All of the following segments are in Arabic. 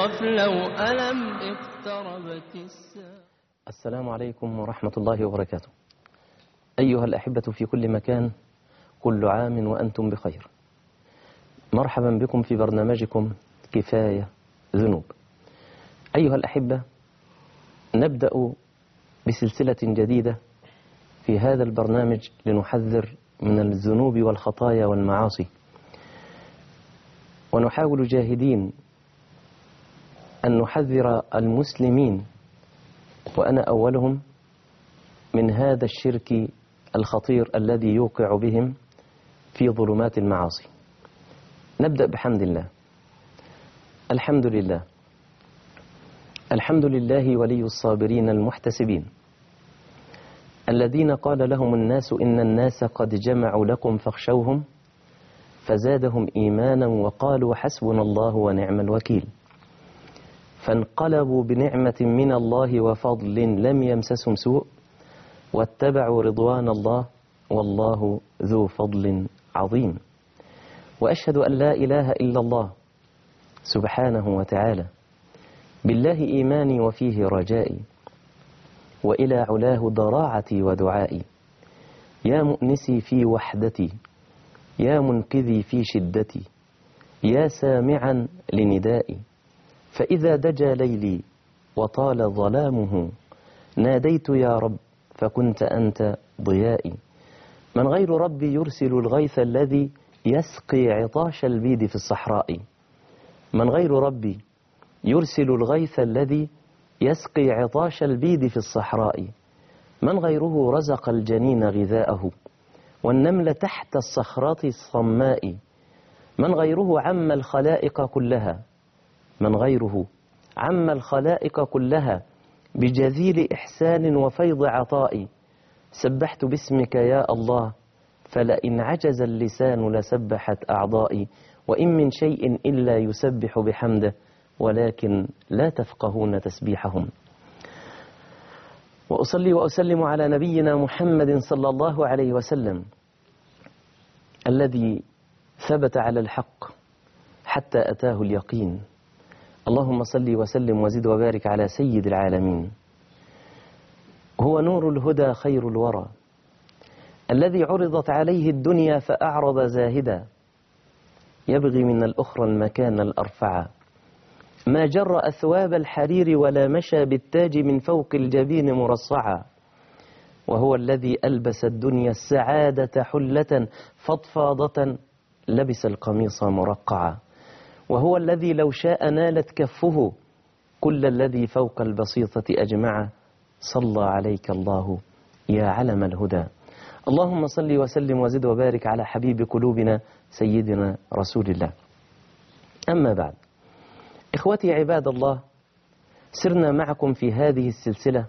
خف لو ألم اقتربت الساعة. السلام عليكم ورحمة الله وبركاته. أيها الأحبة في كل مكان، كل عام وأنتم بخير. مرحبا بكم في برنامجكم كفاية ذنوب. أيها الأحبة، نبدأ بسلسلة جديدة في هذا البرنامج لنحذر من الذنوب والخطايا والمعاصي، ونحاول جاهدين أن نحذر المسلمين وأنا أولهم من هذا الشرك الخطير الذي يوقع بهم في ظلمات المعاصي. نبدأ بحمد الله. الحمد لله، الحمد لله ولي الصابرين المحتسبين الذين قال لهم الناس إن الناس قد جمعوا لكم فاخشوهم فزادهم إيمانا وقالوا حسبنا الله ونعم الوكيل، فانقلبوا بنعمة من الله وفضل لم يمسسهم سوء واتبعوا رضوان الله والله ذو فضل عظيم. وأشهد أن لا إله إلا الله سبحانه وتعالى، بالله إيماني وفيه رجائي، وإلى علاه ضراعتي ودعائي. يا مؤنسي في وحدتي، يا منقذي في شدتي، يا سامعا لندائي. فإذا دجى ليلي وطال ظلامه ناديت يا رب فكنت أنت ضيائي. من غير ربي يرسل الغيث الذي يسقي عطاش البيد في الصحراء. من غير ربي يرسل الغيث الذي يسقي عطاش البيد في الصحراء. من غيره رزق الجنين غذاءه والنمل تحت الصخرات الصماء. من غيره عم الخلائق كلها، من غيره عم الخلائق كلها بجزيل إحسان وفيض عطاء. سبحت باسمك يا الله فلئن عجز اللسان لسبحت أعضائي. وإن من شيء إلا يسبح بحمده ولكن لا تفقهون تسبيحهم. وأصلي وأسلم على نبينا محمد صلى الله عليه وسلم الذي ثبت على الحق حتى أتاه اليقين. اللهم صل وسلم وزد وبارك على سيد العالمين. هو نور الهدى خير الورى الذي عرضت عليه الدنيا فأعرض زاهدا، يبغي من الأخرى المكان الأرفع. ما جر أثواب الحرير ولا مشى بالتاج من فوق الجبين مرصعا. وهو الذي ألبس الدنيا السعادة حلة فضفاضة لبس القميص مرقعا. وهو الذي لو شاء نالت كفه كل الذي فوق البسيطة أجمع. صلى عليك الله يا علم الهدى. اللهم صل وسلم وزد وبارك على حبيب قلوبنا سيدنا رسول الله. أما بعد، إخوتي عباد الله، سرنا معكم في هذه السلسلة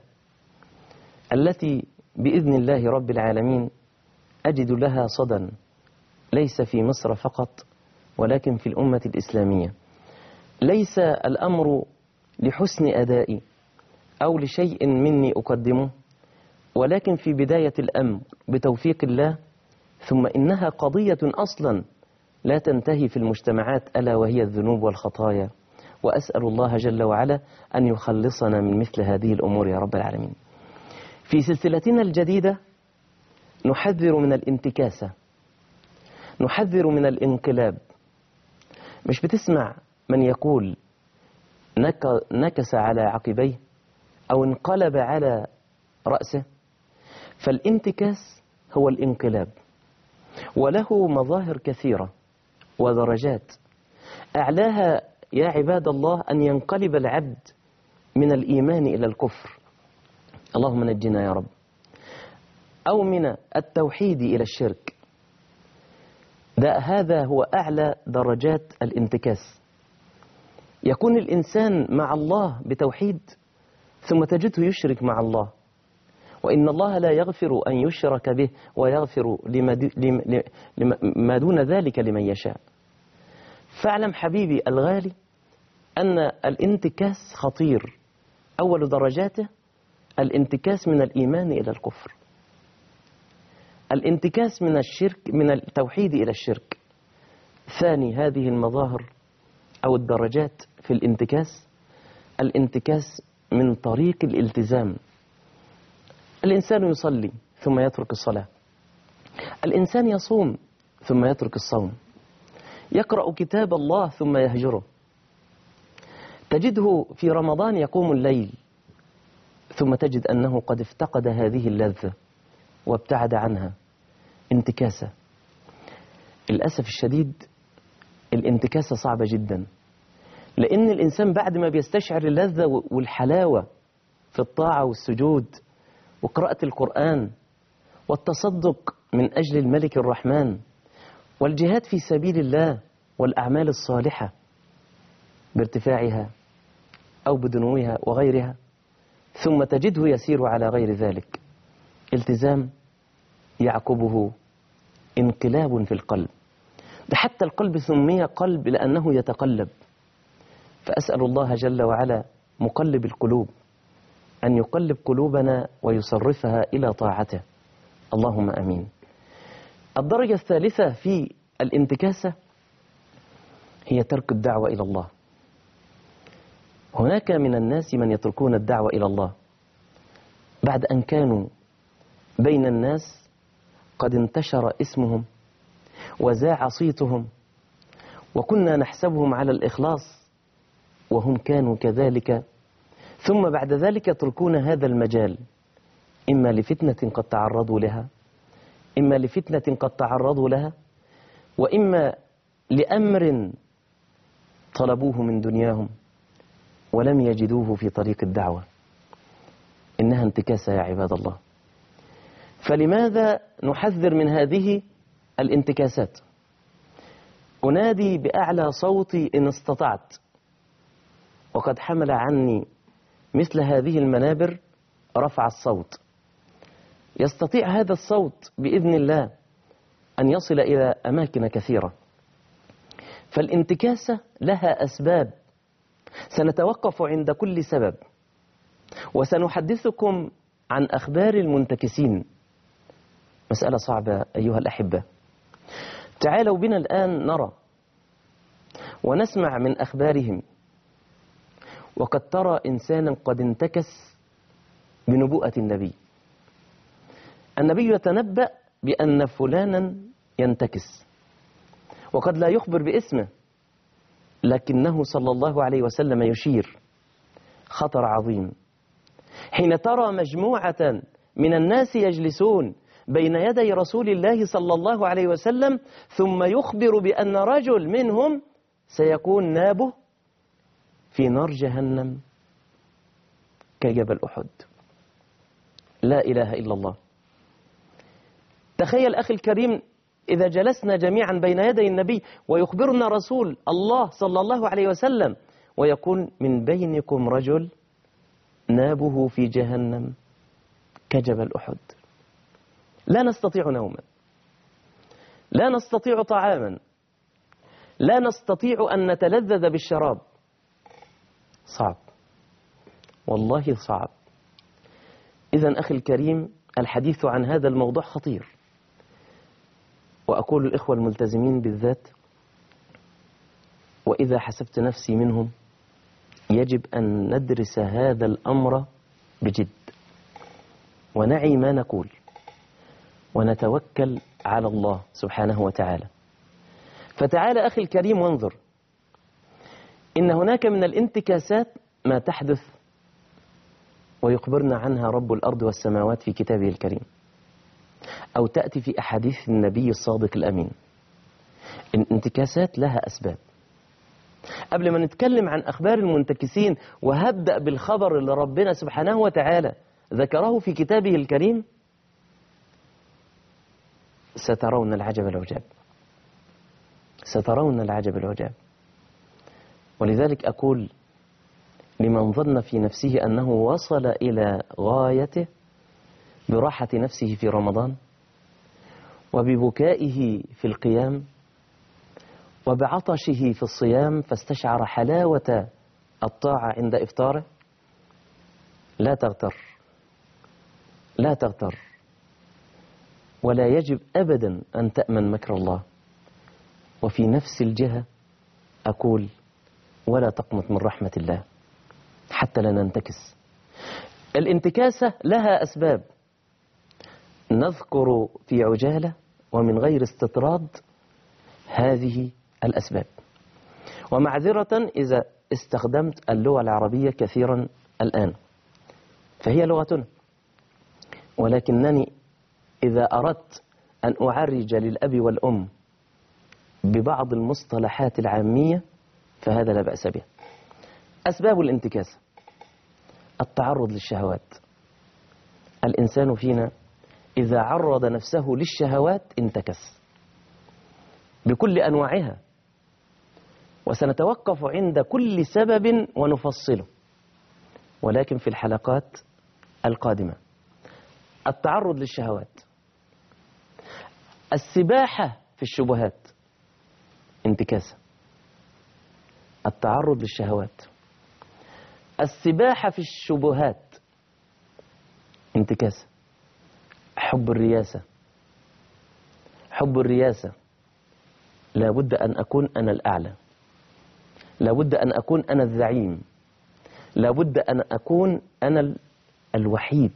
التي بإذن الله رب العالمين أجد لها صدى ليس في مصر فقط ولكن في الأمة الإسلامية. ليس الأمر لحسن أدائي أو لشيء مني أقدمه، ولكن في بداية الأمر بتوفيق الله، ثم إنها قضية أصلا لا تنتهي في المجتمعات ألا وهي الذنوب والخطايا. وأسأل الله جل وعلا أن يخلصنا من مثل هذه الأمور يا رب العالمين. في سلسلتنا الجديدة نحذر من الانتكاسة، نحذر من الانقلاب. مش بتسمع من يقول نكس على عقبيه أو انقلب على رأسه؟ فالانتكاس هو الانقلاب، وله مظاهر كثيرة ودرجات. أعلاها يا عباد الله أن ينقلب العبد من الإيمان إلى الكفر، اللهم نجنا يا رب، أو من التوحيد إلى الشرك. هذا هو أعلى درجات الانتكاس. يكون الإنسان مع الله بتوحيد ثم تجده يشرك مع الله، وإن الله لا يغفر أن يشرك به ويغفر ما دون ذلك لمن يشاء. فاعلم حبيبي الغالي أن الانتكاس خطير. أول درجاته الانتكاس من الإيمان إلى الكفر، الانتكاس من الشرك من التوحيد إلى الشرك. ثاني هذه المظاهر أو الدرجات في الانتكاس الانتكاس من طريق الالتزام. الإنسان يصلي ثم يترك الصلاة، الإنسان يصوم ثم يترك الصوم، يقرأ كتاب الله ثم يهجره، تجده في رمضان يقوم الليل ثم تجد أنه قد افتقد هذه اللذة وابتعد عنها. انتكاسة. للأسف الشديد الانتكاسة صعبة جدا، لأن الإنسان بعد ما بيستشعر اللذة والحلاوة في الطاعة والسجود وقراءة القرآن والتصدق من أجل الملك الرحمن والجهاد في سبيل الله والأعمال الصالحة بارتفاعها أو بدنوها وغيرها، ثم تجده يسير على غير ذلك. التزام يعقبه انقلاب في القلب. ده حتى القلب سمي قلب لأنه يتقلب. فأسأل الله جل وعلا مقلب القلوب أن يقلب قلوبنا ويصرفها إلى طاعته، اللهم أمين. الدرجة الثالثة في الانتكاسة هي ترك الدعوة إلى الله. هناك من الناس من يتركون الدعوة إلى الله بعد أن كانوا بين الناس قد انتشر اسمهم وزاع صيتهم وكنا نحسبهم على الإخلاص وهم كانوا كذلك، ثم بعد ذلك يتركون هذا المجال إما لفتنة قد تعرضوا لها، إما لفتنة قد تعرضوا لها، وإما لأمر طلبوه من دنياهم ولم يجدوه في طريق الدعوة. إنها انتكاسة يا عباد الله. فلماذا نحذر من هذه الانتكاسات؟ أنادي بأعلى صوتي إن استطعت، وقد حمل عني مثل هذه المنابر رفع الصوت. يستطيع هذا الصوت بإذن الله أن يصل إلى أماكن كثيرة. فالانتكاسة لها أسباب، سنتوقف عند كل سبب وسنحدثكم عن أخبار المنتكسين. مسألة صعبة أيها الأحبة. تعالوا بنا الآن نرى ونسمع من أخبارهم. وقد ترى إنسانا قد انتكس بنبوءة النبي. النبي يتنبأ بأن فلانا ينتكس وقد لا يخبر باسمه، لكنه صلى الله عليه وسلم يشير. خطر عظيم حين ترى مجموعة من الناس يجلسون بين يدي رسول الله صلى الله عليه وسلم ثم يخبر بأن رجل منهم سيكون نابه في نار جهنم كجبل أحد. لا إله إلا الله. تخيل أخي الكريم إذا جلسنا جميعا بين يدي النبي ويخبرنا رسول الله صلى الله عليه وسلم ويكون من بينكم رجل نابه في جهنم كجبل أحد. لا نستطيع نوما، لا نستطيع طعاما، لا نستطيع أن نتلذذ بالشراب. صعب والله صعب. إذن أخي الكريم الحديث عن هذا الموضوع خطير. وأقول الإخوة الملتزمين بالذات وإذا حسبت نفسي منهم يجب أن ندرس هذا الأمر بجد ونعي ما نقول ونتوكل على الله سبحانه وتعالى. فتعال أخي الكريم وانظر، إن هناك من الانتكاسات ما تحدث ويخبرنا عنها رب الأرض والسماوات في كتابه الكريم، أو تأتي في أحاديث النبي الصادق الأمين. الانتكاسات لها أسباب. قبل ما نتكلم عن أخبار المنتكسين وهبدأ بالخبر اللي ربنا سبحانه وتعالى ذكره في كتابه الكريم، سترون العجب العجاب، سترون العجب العجاب. ولذلك أقول لمن ظن في نفسه أنه وصل إلى غايته براحة نفسه في رمضان وببكائه في القيام وبعطشه في الصيام فاستشعر حلاوة الطاعة عند إفطاره، لا تغتر، لا تغتر. ولا يجب أبدا أن تأمن مكر الله. وفي نفس الجهة أقول ولا تقنط من رحمة الله. حتى لا ننتكس. الانتكاسة لها أسباب نذكر في عجالة ومن غير استطراد هذه الأسباب. ومعذرة إذا استخدمت اللغة العربية كثيرا الآن، فهي لغتنا، ولكنني إذا أردت أن أعرج للأب والأم ببعض المصطلحات العامية فهذا لا بأس به. أسباب الانتكاسة: التعرض للشهوات. الإنسان فينا إذا عرض نفسه للشهوات انتكس بكل أنواعها، وسنتوقف عند كل سبب ونفصله، ولكن في الحلقات القادمة. التعرض للشهوات، السباحة في الشبهات انتكاسة. التعرض للشهوات، السباحة في الشبهات انتكاسة. حب الرياسة، حب الرياسة، لابد أن أكون أنا الأعلى، لابد أن أكون أنا الزعيم، لابد أن أكون أنا الوحيد،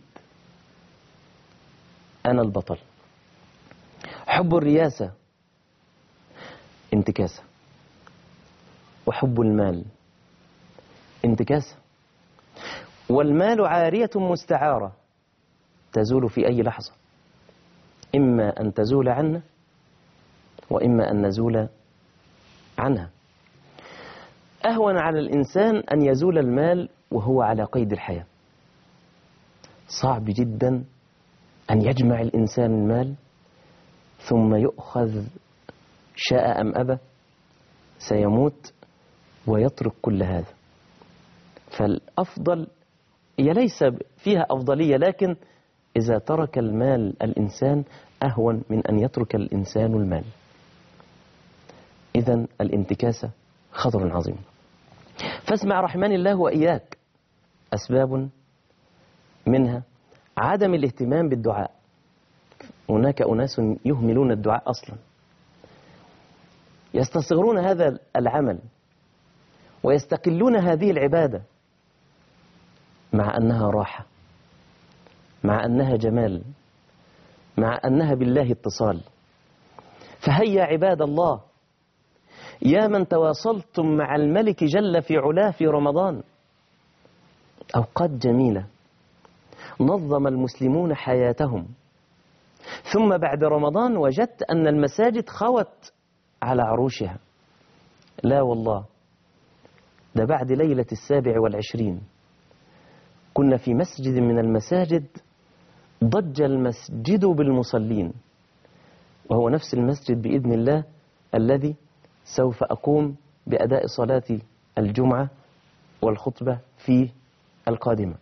أنا البطل. حب الرياسة انتكاسة. وحب المال انتكاسة. والمال عارية مستعارة تزول في أي لحظة، إما أن تزول عنا وإما أن نزول عنها. أهون على الإنسان أن يزول المال وهو على قيد الحياة. صعب جدا أن يجمع الإنسان المال ثم يؤخذ شاء أم أبى سيموت ويترك كل هذا. فالأفضل، هي ليس فيها أفضلية، لكن إذا ترك المال الإنسان أهون من أن يترك الإنسان المال. إذن الانتكاسة خطر عظيم. فاسمع رحمن الله وإياك. أسباب منها عدم الاهتمام بالدعاء. هناك أناس يهملون الدعاء أصلا، يستصغرون هذا العمل ويستقلون هذه العبادة، مع أنها راحة، مع أنها جمال، مع أنها بالله اتصال. فهيا عباد الله، يا من تواصلتم مع الملك جل في علاه في رمضان، أوقات جميلة نظم المسلمون حياتهم، ثم بعد رمضان وجدت أن المساجد خوت على عروشها. لا والله، ده بعد ليلة 27 كنا في مسجد من المساجد ضج المسجد بالمصلين، وهو نفس المسجد بإذن الله الذي سوف أقوم بأداء صلاة الجمعة والخطبة فيه القادمة.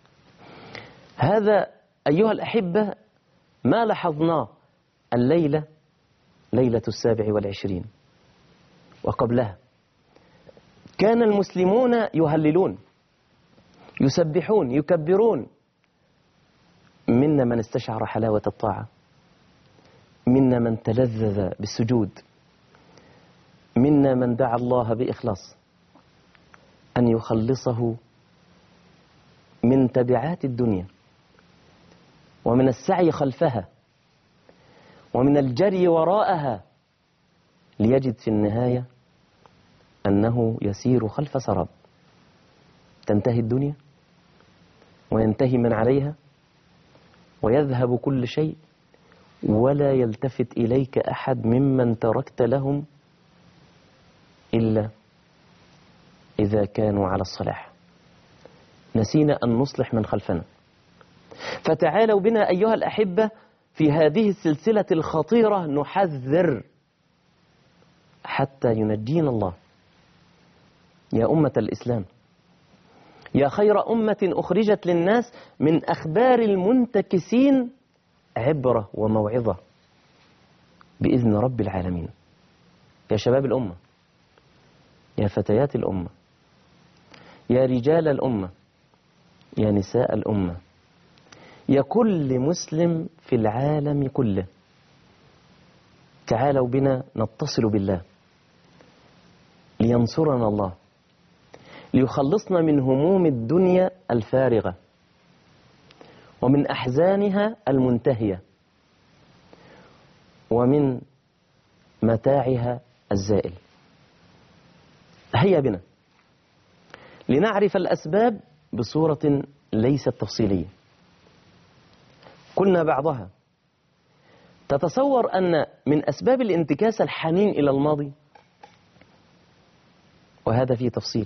هذا أيها الأحبة ما لاحظناه الليلة، ليلة 27، وقبلها كان المسلمون يهللون، يسبحون، يكبرون. منا من استشعر حلاوة الطاعة، منا من تلذذ بالسجود، منا من دعا الله بإخلاص أن يخلصه من تبعات الدنيا ومن السعي خلفها ومن الجري وراءها، ليجد في النهاية أنه يسير خلف سراب، تنتهي الدنيا وينتهي من عليها ويذهب كل شيء، ولا يلتفت إليك أحد ممن تركت لهم إلا إذا كانوا على الصلاح. نسينا أن نصلح من خلفنا. فتعالوا بنا أيها الأحبة في هذه السلسلة الخطيرة نحذر حتى ينجينا الله. يا أمة الإسلام، يا خير أمة أخرجت للناس، من أخبار المنتكسين عبرة وموعظة بإذن رب العالمين. يا شباب الأمة، يا فتيات الأمة، يا رجال الأمة، يا نساء الأمة، يا كل مسلم في العالم كله، تعالوا بنا نتصل بالله لينصرنا الله، ليخلصنا من هموم الدنيا الفارغة ومن أحزانها المنتهية ومن متاعها الزائل. هيا بنا لنعرف الأسباب بصورة ليست تفصيلية. قلنا بعضها. تتصور أن من أسباب الانتكاس الحنين إلى الماضي، وهذا فيه تفصيل،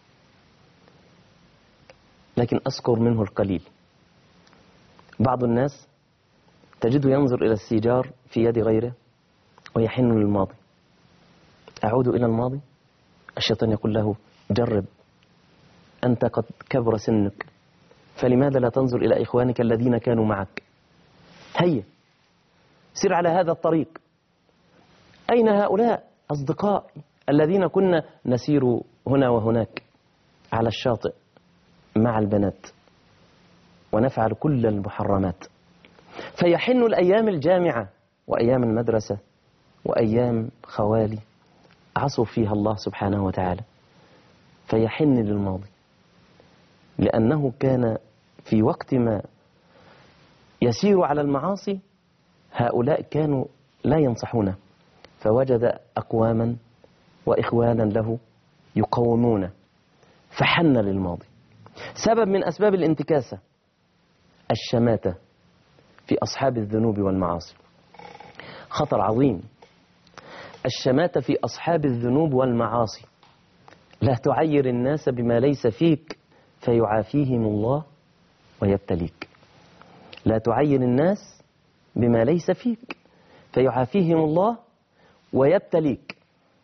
لكن أذكر منه القليل. بعض الناس تجده ينظر إلى السيجار في يد غيره ويحن للماضي. أعود إلى الماضي، الشيطان يقول له جرب، أنت قد كبر سنك، فلماذا لا تنظر إلى إخوانك الذين كانوا معك؟ هيا سر على هذا الطريق. أين هؤلاء أصدقاء الذين كنا نسير هنا وهناك على الشاطئ مع البنات ونفعل كل المحرمات؟ فيحن الأيام الجامعة وأيام المدرسة وأيام خوالي عصوا فيها الله سبحانه وتعالى، فيحن للماضي، لأنه كان في وقت ما يسير على المعاصي هؤلاء كانوا لا ينصحونه، فوجد أقواما وإخوانا له يقومونه، فحن للماضي. سبب من أسباب الانتكاسة الشماتة في أصحاب الذنوب والمعاصي. خطر عظيم الشماتة في أصحاب الذنوب والمعاصي. لا تعير الناس بما ليس فيك فيعافيهم الله ويبتليك. لا تعير الناس بما ليس فيك فيعافيهم الله ويبتليك.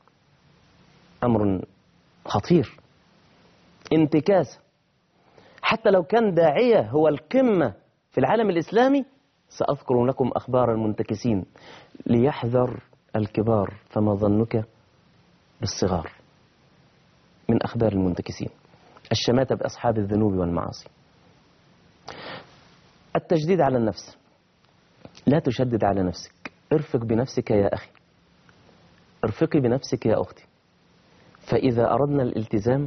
أمر خطير، انتكاسة. حتى لو كان داعية هو القمة في العالم الإسلامي، سأذكر لكم أخبار المنتكسين ليحذر الكبار، فما ظنك بالصغار. من أخبار المنتكسين الشماتة بأصحاب الذنوب والمعاصي. التجديد على النفس. لا تشدد على نفسك، ارفق بنفسك يا أخي، ارفقي بنفسك يا أختي. فإذا أردنا الالتزام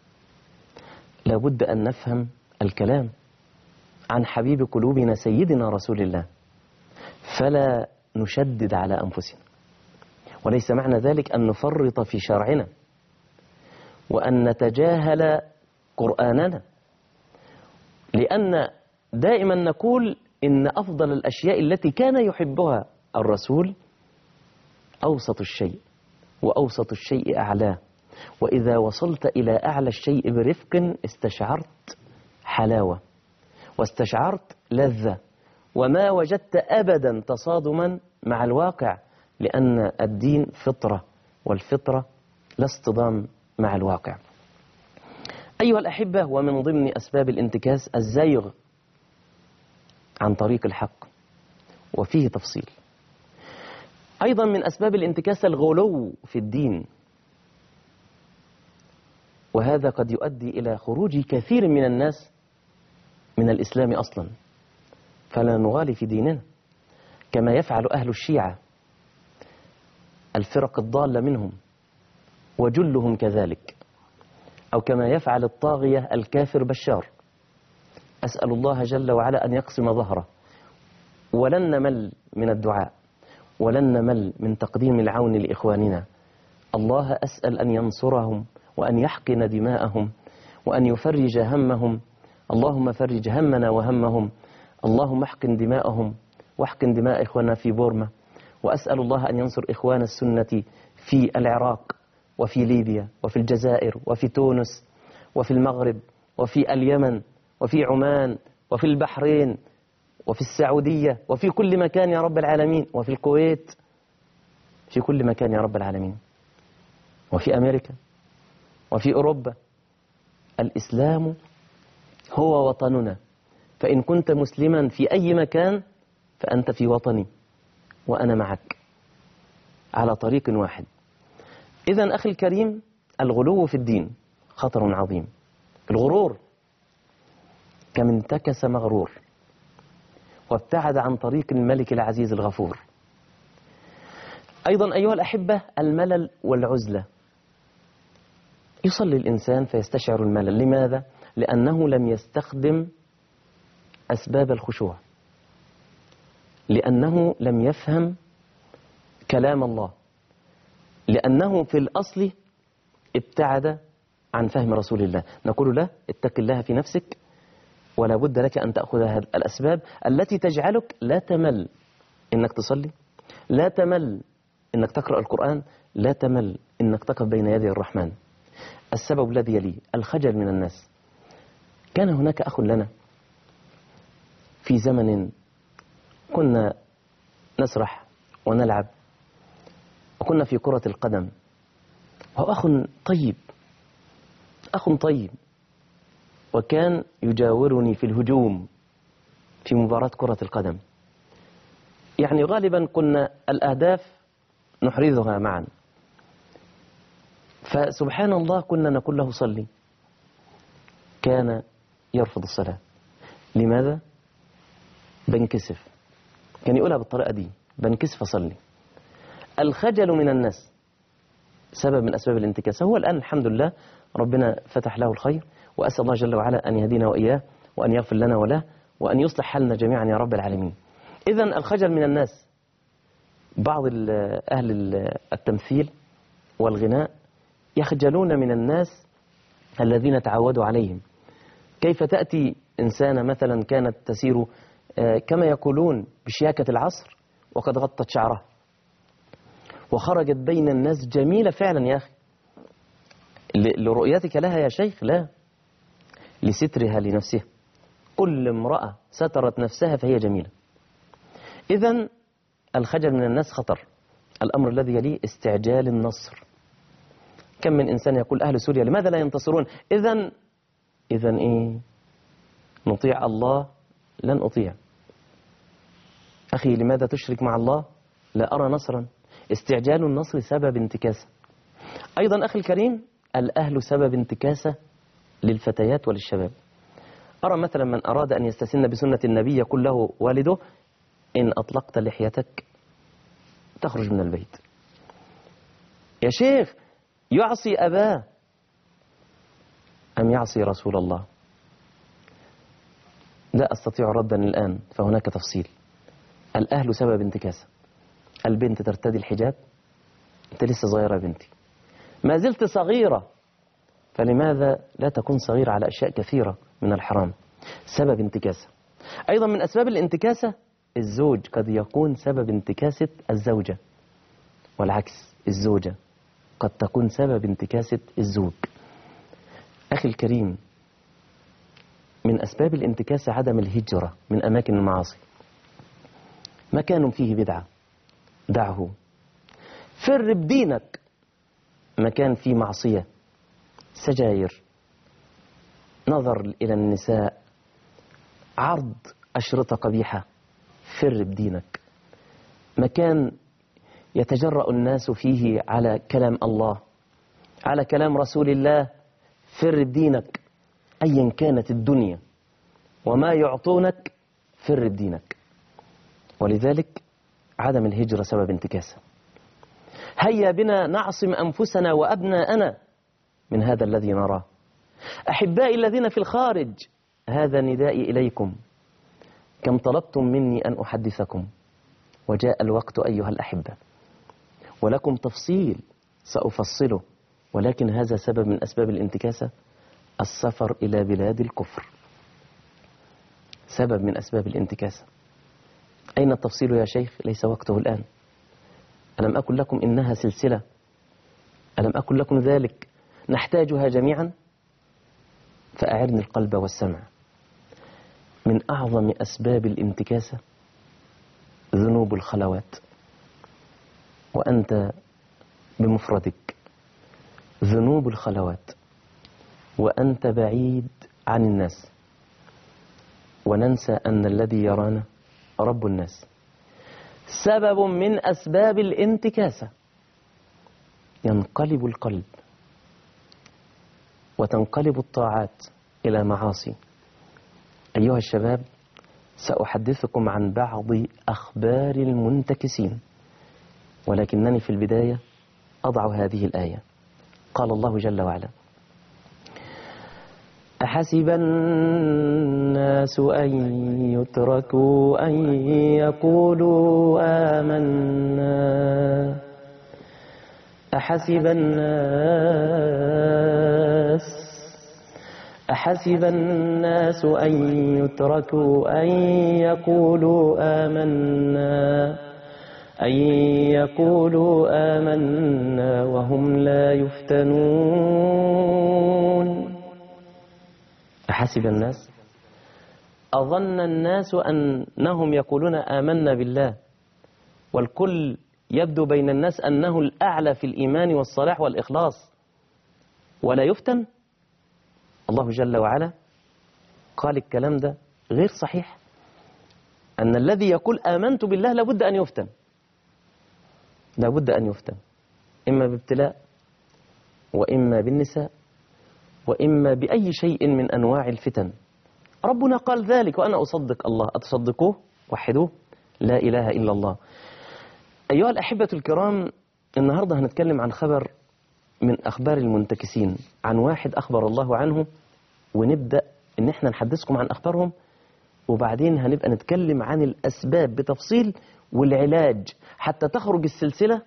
لابد أن نفهم الكلام عن حبيب قلوبنا سيدنا رسول الله، فلا نشدد على أنفسنا. وليس معنى ذلك أن نفرط في شرعنا وأن نتجاهل قرآننا، لأن دائما نقول إن أفضل الأشياء التي كان يحبها الرسول أوسط الشيء، وأوسط الشيء أعلاه، وإذا وصلت إلى أعلى الشيء برفق استشعرت حلاوة واستشعرت لذة، وما وجدت أبدا تصادما مع الواقع، لأن الدين فطرة، والفطرة لا اصطدام مع الواقع. أيها الأحبة، ومن ضمن أسباب الانتكاس الزيغ عن طريق الحق، وفيه تفصيل. أيضا من أسباب الانتكاس الغلو في الدين، وهذا قد يؤدي إلى خروج كثير من الناس من الإسلام أصلا، فلا نغالي في ديننا كما يفعل أهل الشيعة، الفرق الضالة منهم وجلهم كذلك، أو كما يفعل الطاغية الكافر بشار. أسأل الله جل وعلا أن يقسم ظهره، ولن نمل من الدعاء، ولن نمل من تقديم العون لإخواننا. الله أسأل أن ينصرهم وأن يحقن دماءهم وأن يفرج همهم. اللهم فرج همنا وهمهم، اللهم احقن دماءهم واحقن دماء إخواننا في بورما. وأسأل الله أن ينصر إخوان السنة في العراق وفي ليبيا وفي الجزائر وفي تونس وفي المغرب وفي اليمن وفي عمان وفي البحرين وفي السعودية وفي كل مكان يا رب العالمين، وفي الكويت، في كل مكان يا رب العالمين، وفي أمريكا وفي أوروبا. الإسلام هو وطننا، فإن كنت مسلما في أي مكان فأنت في وطني وأنا معك على طريق واحد. إذن أخي الكريم، الغلو في الدين خطر عظيم. الغرور، كم انتكس مغرور وابتعد عن طريق الملك العزيز الغفور. أيضا أيها الأحبة، الملل والعزلة. يصلي الإنسان فيستشعر الملل. لماذا؟ لأنه لم يستخدم أسباب الخشوع، لأنه لم يفهم كلام الله، لأنه في الأصل ابتعد عن فهم رسول الله. نقول له اتق الله في نفسك، ولا بد لك أن تأخذ هذه الأسباب التي تجعلك لا تمل إنك تصلي، لا تمل إنك تقرأ القرآن، لا تمل إنك تقف بين يدي الرحمن. السبب الذي يليه الخجل من الناس. كان هناك أخ لنا في زمن كنا نسرح ونلعب، وكنا في كرة القدم، وهو أخ طيب، أخ طيب، وكان يجاورني في الهجوم في مباراة كرة القدم. يعني غالبا كنا الأهداف نحرزها معا، فسبحان الله كنا نقول له صلي، كان يرفض الصلاة. لماذا؟ بنكسف. كان يقولها بالطريقة دي، بنكسف أصلي. الخجل من الناس سبب من أسباب الانتكاسة. هو الآن الحمد لله ربنا فتح له الخير، وأسأل الله جل وعلا أن يهدينا وإياه، وأن يغفر لنا وله، وأن يصلح حالنا جميعا يا رب العالمين. إذن الخجل من الناس. بعض أهل التمثيل والغناء يخجلون من الناس الذين تعودوا عليهم. كيف تأتي إنسانة مثلا كانت تسير كما يقولون بشياكة العصر وقد غطت شعرها وخرجت بين الناس جميلة فعلا يا أخي، لرؤيتك لها يا شيخ؟ لا، لسترها لنفسها. كل امرأة سترت نفسها فهي جميلة. إذن الخجل من الناس خطر. الأمر الذي يليه استعجال النصر. كم من إنسان يقول أهل سوريا لماذا لا ينتصرون؟ إذن إيه؟ نطيع الله؟ لن أطيع. أخي لماذا تشرك مع الله؟ لا أرى نصرا. استعجال النصر سبب انتكاسة. أيضا أخي الكريم، الأهل سبب انتكاسة للفتيات وللشباب. أرى مثلا من أراد أن يستسن بسنة النبي يقول له والده إن أطلقت لحيتك تخرج من البيت. يا شيخ، يعصي أباه أم يعصي رسول الله؟ لا أستطيع ردا الآن، فهناك تفصيل. الأهل سبب انتكاسة. البنت ترتدي الحجاب، أنت لسه صغيرة يا بنتي، ما زلت صغيرة، فلماذا لا تكون صغيرة على أشياء كثيرة من الحرام؟ سبب انتكاسة. أيضا من أسباب الانتكاسة الزوج قد يكون سبب انتكاسة الزوجة، والعكس الزوجة قد تكون سبب انتكاسة الزوج. أخي الكريم، من أسباب الانتكاسة عدم الهجرة من أماكن المعاصي. مكان فيه بدعة دعه، فر بدينك. مكان فيه معصية، سجاير، نظر إلى النساء، عرض أشرطة قبيحة، فر بدينك. مكان يتجرأ الناس فيه على كلام الله، على كلام رسول الله، فر بدينك. أيا كانت الدنيا وما يعطونك، فر بدينك. ولذلك عدم الهجرة سبب انتكاسة. هيا بنا نعصم أنفسنا وأبناءنا من هذا الذي نراه. أحبائي الذين في الخارج، هذا ندائي إليكم. كم طلبتم مني أن أحدثكم، وجاء الوقت أيها الأحبة، ولكم تفصيل سأفصله، ولكن هذا سبب من أسباب الانتكاسة. السفر إلى بلاد الكفر سبب من أسباب الانتكاسة. أين التفصيل يا شيخ؟ ليس وقته الآن. ألم أقل لكم إنها سلسلة؟ ألم أقل لكم ذلك؟ نحتاجها جميعا. فأعرني القلب والسمع. من أعظم أسباب الانتكاسة ذنوب الخلوات، وأنت بمفردك. ذنوب الخلوات وأنت بعيد عن الناس، وننسى أن الذي يرانا رب الناس. سبب من أسباب الانتكاسة. ينقلب القلب وتنقلب الطاعات إلى معاصي. أيها الشباب، سأحدثكم عن بعض أخبار المنتكسين، ولكنني في البداية أضع هذه الآية. قال الله جل وعلا: أحسب الناس أن يتركوا أن يقولوا آمنا أحسب الناس أن يتركوا أن يقولوا آمنا وهم لا يفتنون. أحسب الناس، أظن الناس أنهم يقولون آمنا بالله، والكل يبدو بين الناس أنه الأعلى في الإيمان والصلاح والإخلاص ولا يفتن. الله جل وعلا قال الكلام ده غير صحيح، أن الذي يقول آمنت بالله لابد أن يفتن، لابد أن يفتن، إما بابتلاء وإما بالنساء وإما بأي شيء من أنواع الفتن. ربنا قال ذلك وأنا أصدق الله، أتصدقوه وحدوه لا إله إلا الله. أيها الأحبة الكرام، النهاردة هنتكلم عن خبر من أخبار المنتكسين، عن واحد أخبر الله عنه، ونبدأ إن احنا نحدثكم عن أخبارهم، وبعدين هنبقى نتكلم عن الأسباب بتفصيل والعلاج حتى تخرج السلسلة.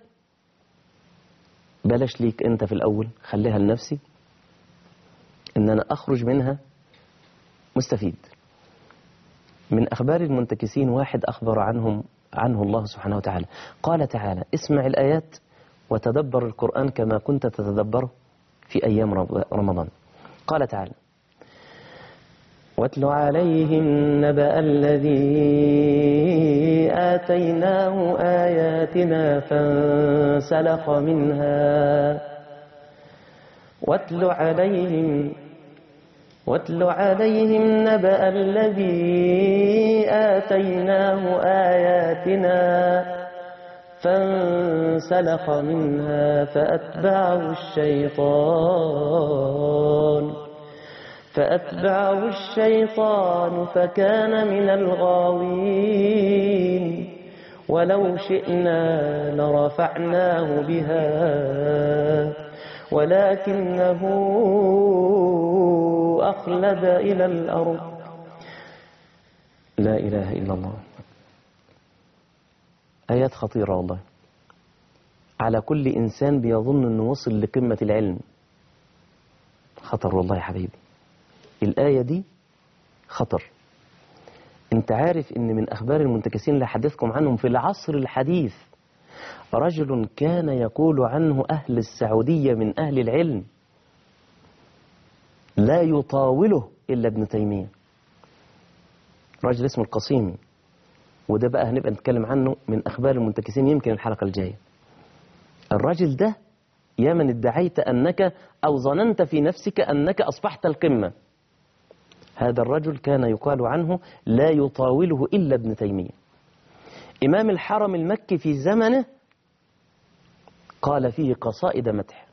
بلاش ليك أنت في الأول، خليها لنفسي، إن أنا أخرج منها مستفيد. من أخبار المنتكسين واحد أخبر عنه الله سبحانه وتعالى. قال تعالى: اسمع الآيات وتدبر القرآن كما كنت تتدبره في أيام رمضان. قال تعالى: واتل عليهم نبأ الذي آتيناه آياتنا فانسلخ منها. واتل عليهم نبأ الذي آتيناه آياتنا فانسلخ منها فأتبعه الشيطان فكان من الغاوين. ولو شئنا لرفعناه بها ولكنه أخلد إلى الأرض. لا إله إلا الله. آيات خطيرة والله على كل إنسان بيظن أنه وصل لقمة العلم. خطر والله يا حبيبي، الآية دي خطر. انت عارف ان من أخبار المنتكسين اللي حدثكم عنهم في العصر الحديث رجل كان يقول عنه أهل السعودية من أهل العلم لا يطاوله إلا ابن تيمية، رجل اسمه القصيمي، وده بقى هنبقى نتكلم عنه من أخبار المنتكسين يمكن الحلقة الجاية. الرجل ده يا من ادعيت أنك أو ظننت في نفسك أنك أصبحت القمة، هذا الرجل كان يقال عنه لا يطاوله إلا ابن تيمية. إمام الحرم المكي في زمنه قال فيه قصائد مدح،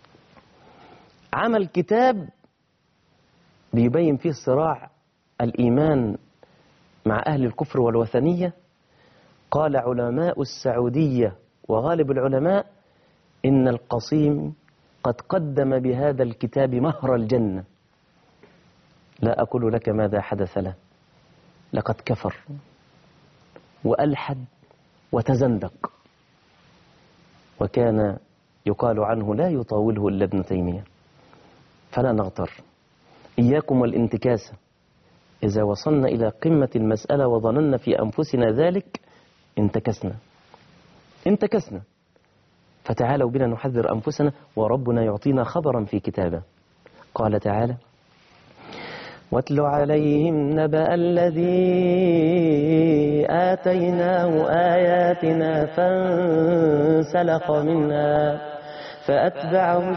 عمل كتاب بيبين فيه صراع الإيمان مع أهل الكفر والوثنية. قال علماء السعودية وغالب العلماء إن القصيم قد قدم بهذا الكتاب مهر الجنة. لا أقول لك ماذا حدث له، لقد كفر وألحد وتزندق، وكان يقال عنه لا يطاوله إلا ابن تيمية. فلا نغتر، إياكم والانتكاسة. إذا وصلنا إلى قمة المسألة وظننا في أنفسنا ذلك انتكسنا. فتعالوا بنا نحذر أنفسنا، وربنا يعطينا خبرا في كتابه. قال تعالى: واتل عليهم نبأ الذي آتيناه آياتنا فانسلخ منها فأتبعه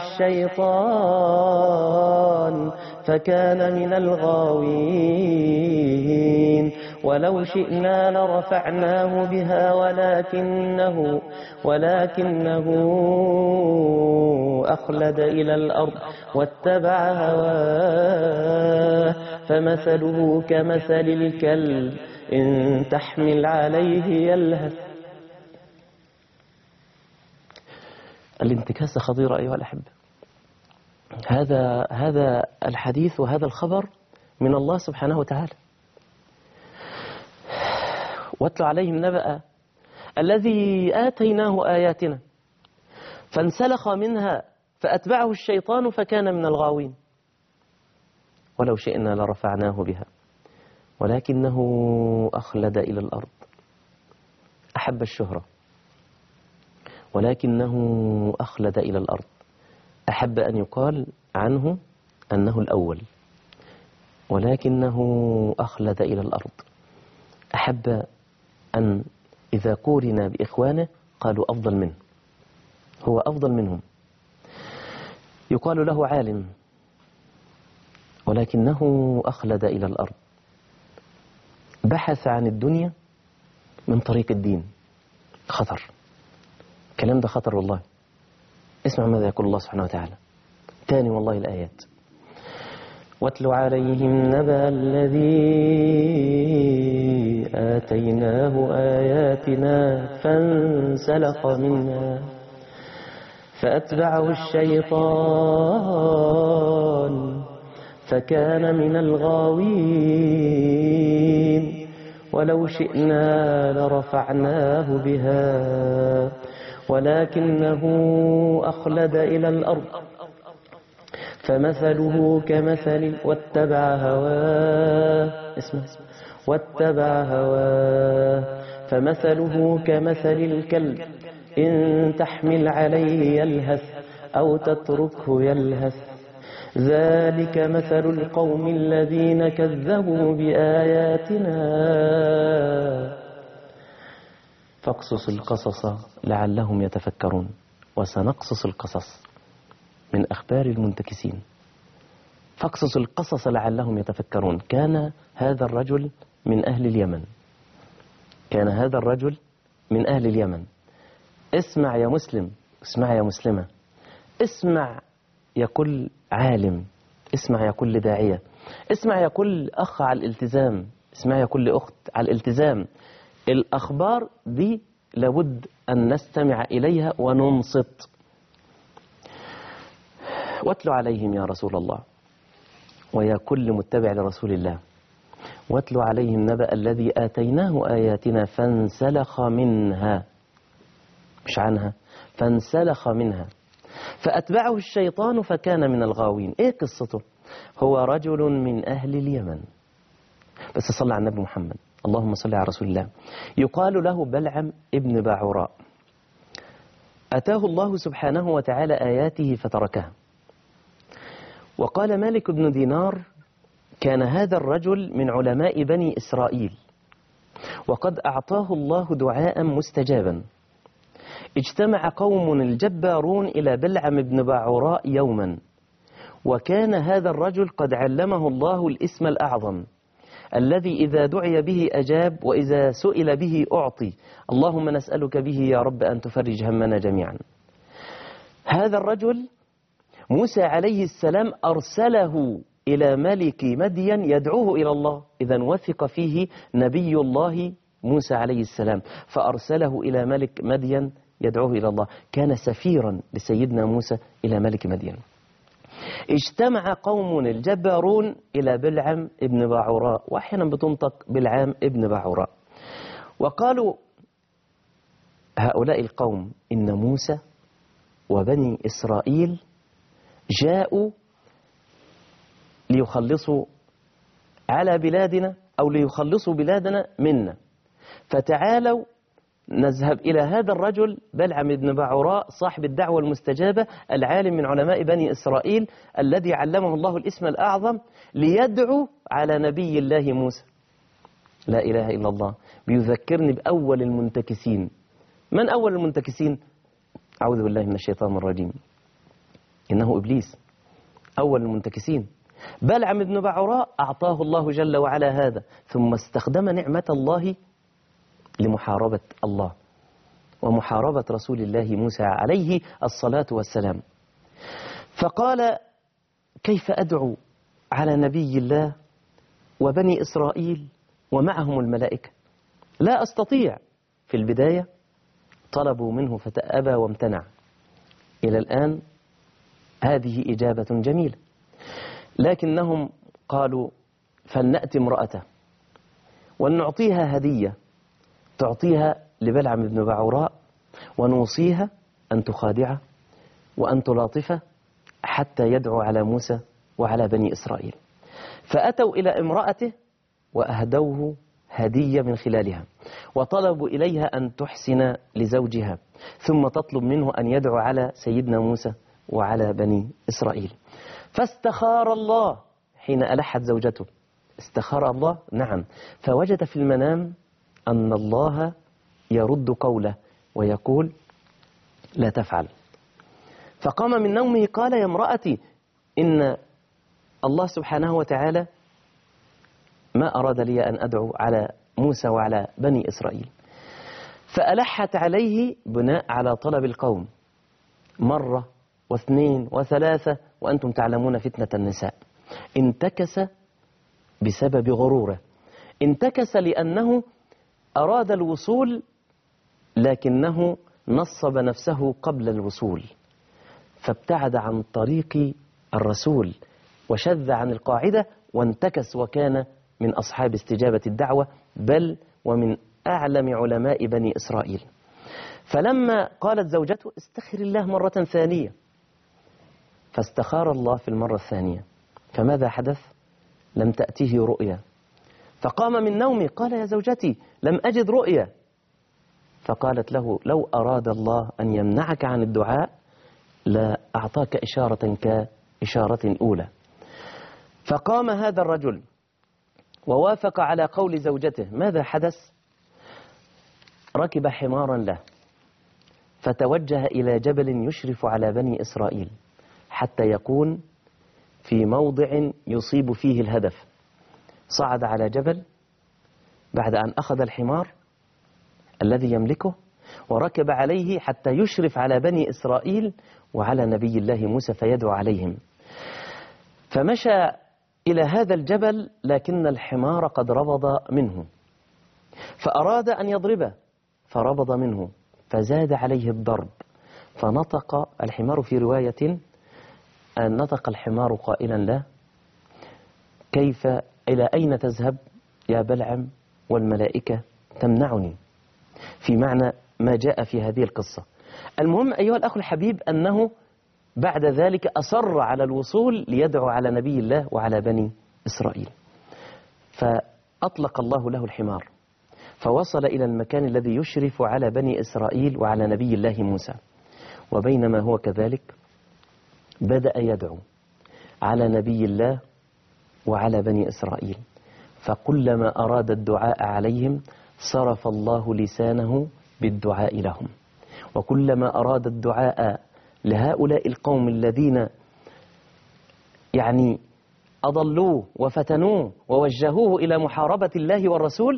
الشيطان فكان من الغاوين. ولو شئنا لرفعناه بها ولكنه أخلد إلى الأرض واتبع هواه فمثله كمثل الكلب إن تحمل عليه يلهث. الانتكاسة خطيرة أيها الأحبة. هذا الحديث وهذا الخبر من الله سبحانه وتعالى. واتل عليهم نبأ الذي آتيناه آياتنا فانسلخ منها فأتبعه الشيطان فكان من الغاوين ولو شئنا لرفعناه بها ولكنه أخلد إلى الأرض أحب الشهرة ولكنه أخلد إلى الأرض أحب أن يقال عنه أنه الأول ولكنه أخلد إلى الأرض أحب أن إذا قورن بإخوانه قالوا أفضل منه، هو أفضل منهم. يقال له عالم ولكنه أخلد إلى الأرض، بحث عن الدنيا من طريق الدين. خطر الكلام ده، خطر والله. اسمع ماذا يقول الله سبحانه وتعالى تاني والله الآيات. واتل عليهم نبأ الذي آتيناه آياتنا فانسلخ منها فأتبعه الشيطان فكان من الغاوين ولو شئنا لرفعناه بها ولكنه أخلد إلى الأرض فمثله كمثل واتبع هواه فمثله كمثل الكلب إن تحمل عليه يلهث أو تتركه يلهث ذلك مثل القوم الذين كذبوا بآياتنا فاقصص القصص لعلهم يتفكرون. وسنقصص القصص من أخبار المنتكسين. فاقصص القصص لعلهم يتفكرون. كان هذا الرجل من أهل اليمن، كان هذا الرجل من أهل اليمن. اسمع يا مسلم، اسمع يا مسلمة، اسمع يا كل عالم، اسمع يا كل داعية، اسمع يا كل أخ على الالتزام، اسمع يا كل أخت على الالتزام. الأخبار دي لابد أن نستمع إليها وننصت. واتل عليهم يا رسول الله ويا كل متبع لرسول الله، واتل عليهم نبأ الذي آتيناه آياتنا فانسلخ منها، مش عنها، فانسلخ منها فأتبعه الشيطان فكان من الغاوين. ايه قصته؟ هو رجل من أهل اليمن، بس صلى على النبي محمد، اللهم صل على رسول الله. يقال له بلعم ابن باعوراء. أتاه الله سبحانه وتعالى آياته فتركها. وقال مالك بن دينار كان هذا الرجل من علماء بني إسرائيل وقد أعطاه الله دعاء مستجابا. اجتمع قوم الجبارون إلى بلعم بن باعوراء يوما، وكان هذا الرجل قد علمه الله الاسم الأعظم الذي إذا دعي به أجاب وإذا سئل به أعطي. اللهم نسألك به يا رب أن تفرج همنا جميعا. هذا الرجل موسى عليه السلام أرسله إلى ملك مدين يدعوه إلى الله، إذن وثق فيه نبي الله موسى عليه السلام فأرسله إلى ملك مدين يدعوه إلى الله. كان سفيرا لسيدنا موسى إلى ملك مدين. اجتمع قوم الجبارون إلى بلعم ابن باعوراء، وأحيانا بتنطق بلعام ابن باعوراء، وقالوا هؤلاء القوم إن موسى وبني إسرائيل جاءوا ليخلصوا على بلادنا أو ليخلصوا بلادنا منا، فتعالوا نذهب إلى هذا الرجل بلعم بن باعوراء صاحب الدعوة المستجابة العالم من علماء بني إسرائيل الذي علمه الله الاسم الأعظم ليدعو على نبي الله موسى. لا إله إلا الله. بيذكرني بأول المنتكسين. من أول المنتكسين؟ أعوذ بالله من الشيطان الرجيم، إنه إبليس أول المنتكسين. بلعم بن باعوراء أعطاه الله جل وعلا هذا، ثم استخدم نعمة الله لمحاربة الله ومحاربة رسول الله موسى عليه الصلاة والسلام. فقال كيف أدعو على نبي الله وبني إسرائيل ومعهم الملائكة؟ لا أستطيع. في البداية طلبوا منه فتأبى وامتنع، إلى الآن هذه إجابة جميلة، لكنهم قالوا فلنأتي امرأته ولنعطيها هدية تعطيها لبلعم بن بعوراء ونوصيها أن تخادعه وأن تلاطفه حتى يدعو على موسى وعلى بني إسرائيل. فأتوا إلى امرأته وأهدوه هدية من خلالها، وطلبوا إليها أن تحسن لزوجها ثم تطلب منه أن يدعو على سيدنا موسى وعلى بني إسرائيل. فاستخار الله حين ألحت زوجته، استخار الله نعم، فوجد في المنام أن الله يرد قوله ويقول لا تفعل. فقام من نومه قال يا امرأتي إن الله سبحانه وتعالى ما أراد لي أن أدعو على موسى وعلى بني إسرائيل. فألحت عليه بناء على طلب القوم مرة واثنين وثلاثة، وأنتم تعلمون فتنة النساء. انتكس بسبب غروره، انتكس لأنه أراد الوصول لكنه نصب نفسه قبل الوصول، فابتعد عن طريق الرسول وشذ عن القاعدة وانتكس، وكان من أصحاب استجابة الدعوة بل ومن أعلم علماء بني إسرائيل. فلما قالت زوجته استخر الله مرة ثانية، فاستخار الله في المرة الثانية، فماذا حدث؟ لم تأتيه رؤيا، فقام من نومه قال يا زوجتي لم أجد رؤيا. فقالت له لو أراد الله أن يمنعك عن الدعاء لا أعطاك إشارة كإشارة أولى. فقام هذا الرجل ووافق على قول زوجته. ماذا حدث؟ ركب حمارا له فتوجه إلى جبل يشرف على بني إسرائيل حتى يكون في موضع يصيب فيه الهدف. صعد على جبل بعد أن أخذ الحمار الذي يملكه وركب عليه حتى يشرف على بني إسرائيل وعلى نبي الله موسى فيدعو عليهم. فمشى إلى هذا الجبل لكن الحمار قد ربض منه، فأراد أن يضربه فربض منه، فزاد عليه الضرب، فنطق الحمار في رواية أن نطق الحمار قائلا له كيف إلى أين تذهب يا بلعم والملائكة تمنعني، في معنى ما جاء في هذه القصة. المهم أيها الأخ الحبيب أنه بعد ذلك أصر على الوصول ليدعو على نبي الله وعلى بني إسرائيل، فأطلق الله له الحمار فوصل إلى المكان الذي يشرف على بني إسرائيل وعلى نبي الله موسى. وبينما هو كذلك بدأ يدعو على نبي الله وعلى بني إسرائيل، فكلما أراد الدعاء عليهم صرف الله لسانه بالدعاء لهم، وكلما أراد الدعاء لهؤلاء القوم الذين يعني أضلوه وفتنوه ووجهوه إلى محاربة الله والرسول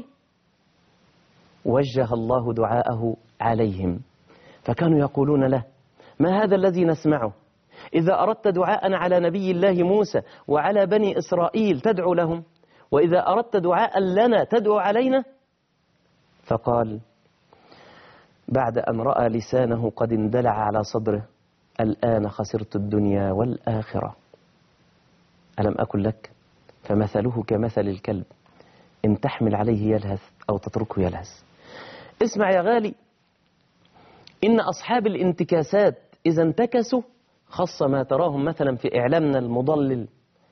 وجه الله دعاءه عليهم، فكانوا يقولون له ما هذا الذي نسمعه؟ إذا أردت دعاء على نبي الله موسى وعلى بني إسرائيل تدعو لهم، وإذا أردت دعاء لنا تدعو علينا. فقال بعد أن رأى لسانه قد اندلع على صدره الآن خسرت الدنيا والآخرة. ألم أقل لك فمثله كمثل الكلب إن تحمل عليه يلهث أو تتركه يلهث. اسمع يا غالي، إن أصحاب الانتكاسات إذا انتكسوا، خاصة ما تراهم مثلا في إعلامنا المضلل،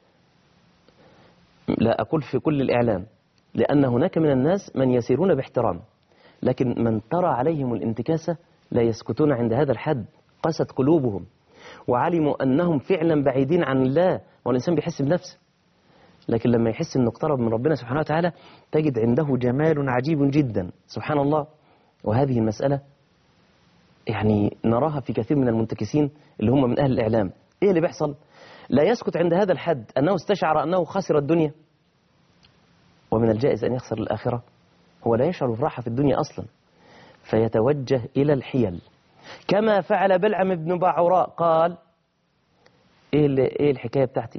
لا أقول في كل الإعلام لأن هناك من الناس من يسيرون باحترام، لكن من ترى عليهم الانتكاسة لا يسكتون عند هذا الحد، قست قلوبهم وعلموا أنهم فعلا بعيدين عن الله، والإنسان بيحس بنفسه، لكن لما يحس أنه اقترب من ربنا سبحانه وتعالى تجد عنده جمال عجيب جدا سبحان الله. وهذه المسألة يعني نراها في كثير من المنتكسين اللي هم من أهل الإعلام. إيه اللي بيحصل؟ لا يسكت عند هذا الحد أنه استشعر أنه خسر الدنيا، ومن الجائز أن يخسر الآخرة، هو لا يشعر بالراحة في الدنيا أصلا، فيتوجه إلى الحيل كما فعل بلعم بن بعوراء. قال إيه الحكاية بتاعتي؟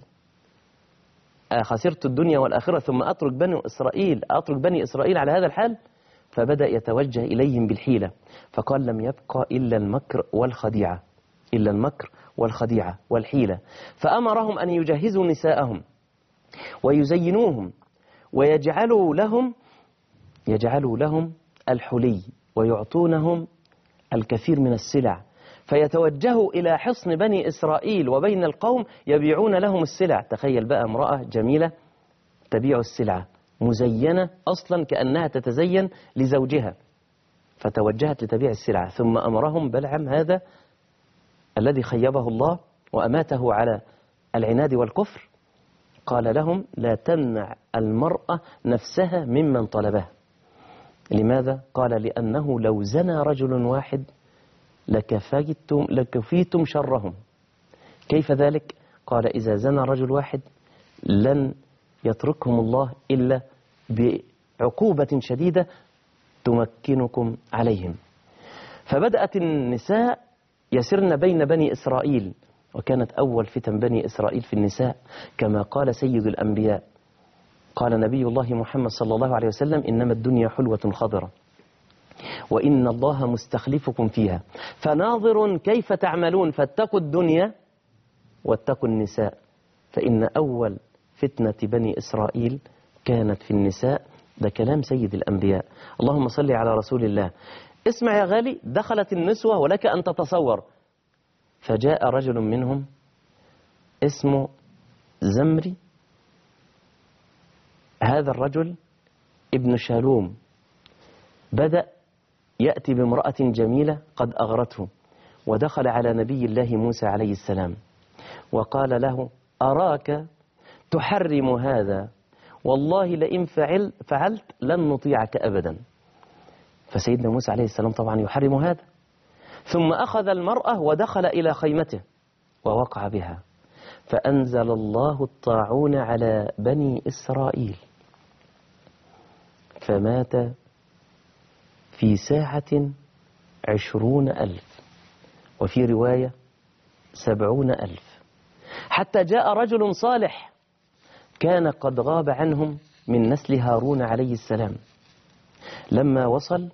خسرت الدنيا والآخرة ثم أترك بني إسرائيل على هذا الحال. فبدأ يتوجه إليهم بالحيلة، فقال لم يبقى إلا المكر والخديعة. إلا المكر والخديعة والحيلة. فأمرهم أن يجهزوا نساءهم ويزينوهم ويجعلوا لهم الحلي ويعطونهم الكثير من السلع، فيتوجهوا إلى حصن بني إسرائيل وبين القوم يبيعون لهم السلع. تخيل بقى امرأة جميلة تبيع السلعة مزينة أصلا كأنها تتزين لزوجها، فتوجهت لتبيع السلعة. ثم أمرهم بلعم هذا الذي خيبه الله وأماته على العناد والكفر، قال لهم لا تمنع المرأة نفسها ممن طلبها. لماذا؟ قال لأنه لو زنى رجل واحد لكفيتم شرهم. كيف ذلك؟ قال إذا زنى رجل واحد لن يتركهم الله إلا بعقوبة شديدة تمكنكم عليهم. فبدأت النساء يسرن بين بني إسرائيل، وكانت أول فتن بني إسرائيل في النساء كما قال سيد الأنبياء، قال نبي الله محمد صلى الله عليه وسلم إنما الدنيا حلوة خضرة وإن الله مستخلفكم فيها فناظر كيف تعملون فاتقوا الدنيا واتقوا النساء. فإن أول فتنة بني إسرائيل كانت في النساء. ده كلام سيد الأنبياء. اللهم صل على رسول الله. اسمع يا غالي، دخلت النسوة ولك أن تتصور، فجاء رجل منهم اسمه زمري. هذا الرجل ابن شالوم بدأ يأتي بامرأة جميلة قد أغرته، ودخل على نبي الله موسى عليه السلام وقال له أراك تحرم هذا، والله لئن فعلت لن نطيعك أبدا. فسيدنا موسى عليه السلام طبعا يحرم هذا. ثم أخذ المرأة ودخل إلى خيمته ووقع بها، فأنزل الله الطاعون على بني إسرائيل فمات في ساعة 20,000، وفي رواية 70,000، حتى جاء رجل صالح كان قد غاب عنهم من نسل هارون عليه السلام. لما وصل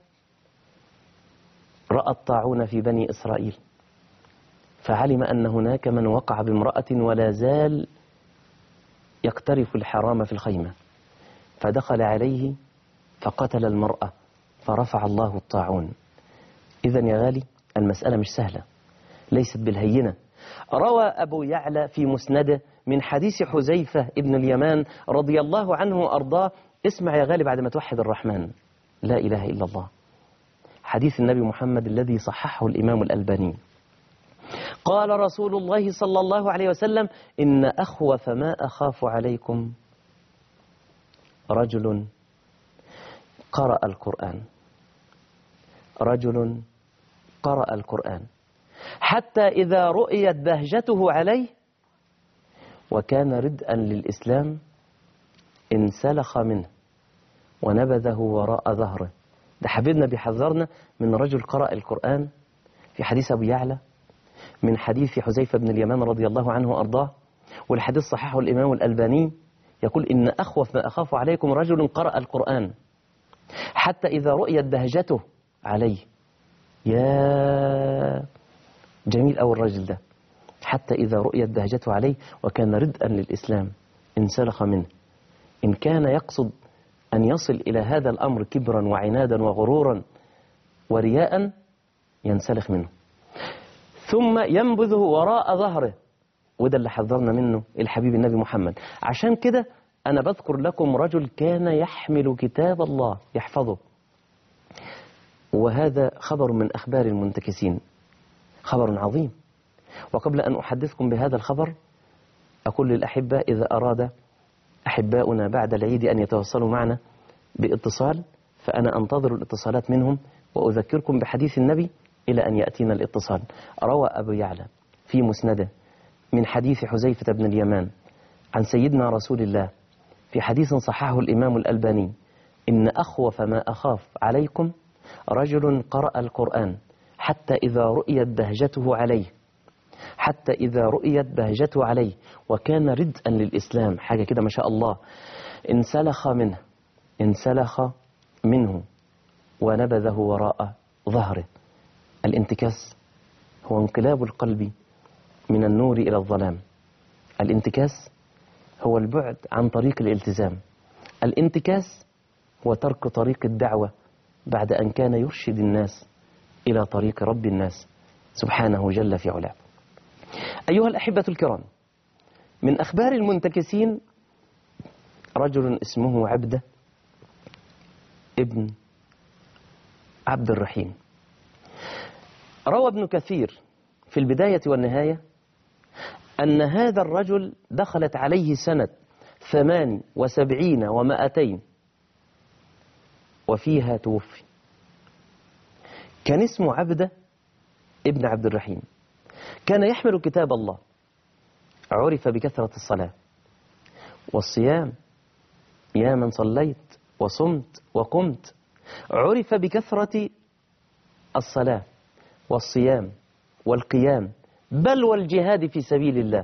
رأى الطاعون في بني إسرائيل، فعلم أن هناك من وقع بامرأة ولا زال يقترف الحرام في الخيمة، فدخل عليه فقتل المرأة فرفع الله الطاعون. إذن يا غالي المسألة مش سهلة، ليست بالهينة. روى أبو يعلى في مسنده من حديث حذيفة ابن اليمان رضي الله عنه وأرضاه. اسمع يا غالي بعد ما توحد الرحمن، لا إله إلا الله. حديث النبي محمد الذي صححه الإمام الألباني، قال رسول الله صلى الله عليه وسلم إن أخوف ما أخاف عليكم رجل قرأ القرآن، رجل قرأ القرآن حتى إذا رؤيت بهجته عليه وكان ردءا للإسلام انسلخ منه ونبذه وراء ظهره. ده حبيبنا بيحذرنا من رجل قرأ القرآن في حديث أبو يعلى، من حديث حذيفة بن اليمان رضي الله عنه وأرضاه، والحديث صححه الإمام الألباني، يقول إن أخوف ما أخاف عليكم رجل قرأ القرآن حتى إذا رؤيت بهجته عليه. يا جميل أول الرجل ده، حتى إذا رؤيت بهجته عليه وكان ردءا للإسلام انسلخ منه. إن كان يقصد أن يصل إلى هذا الأمر كبرا وعنادا وغرورا ورياء ينسلخ منه ثم ينبذه وراء ظهره، وده اللي حذرنا منه الحبيب النبي محمد. عشان كده أنا بذكر لكم رجل كان يحمل كتاب الله يحفظه، وهذا خبر من أخبار المنتكسين، خبر عظيم. وقبل أن أحدثكم بهذا الخبر أقول للأحبة إذا أراد أحباؤنا بعد العيد أن يتواصلوا معنا باتصال فأنا أنتظر الاتصالات منهم، وأذكركم بحديث النبي إلى أن يأتينا الاتصال. روى أبو يعلى في مسنده من حديث حذيفة بن اليمان عن سيدنا رسول الله في حديث صححه الإمام الألباني إن أخوف ما أخاف عليكم رجل قرأ القرآن حتى إذا رؤيت بهجته عليه، حتى إذا رؤيت بهجته عليه وكان ردءا للإسلام، حاجة كده ما شاء الله، انسلخ منه ونبذه وراء ظهره. الانتكاس هو انقلاب القلب من النور إلى الظلام. الانتكاس هو البعد عن طريق الالتزام. الانتكاس هو ترك طريق الدعوة بعد أن كان يرشد الناس إلى طريق رب الناس سبحانه جل في علاه. أيها الأحبة الكرام، من أخبار المنتكسين رجل اسمه عبدة ابن عبد الرحيم. روى ابن كثير في البداية والنهاية أن هذا الرجل دخلت عليه سنة 78 و200 وفيها توفي. كان اسمه عبدة ابن عبد الرحيم، كان يحمل كتاب الله، عرف بكثرة الصلاة والصيام، يا من صليت وصمت وقمت. عرف بكثرة الصلاة والصيام والقيام، بل والجهاد في سبيل الله.